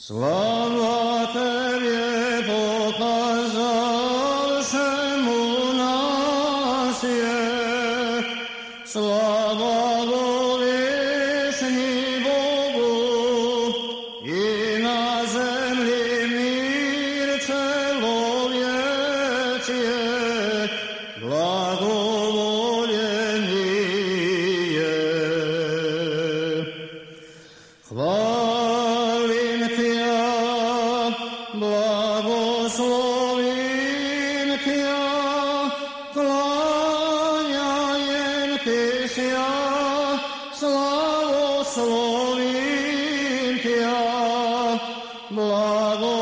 Слава Тебе показавшему нас je, слава Вышний Богу, и на земле мир человече, благоволение. Хвалим Тя, благословим Тя, кланяем Тися, славословим Тя, благословим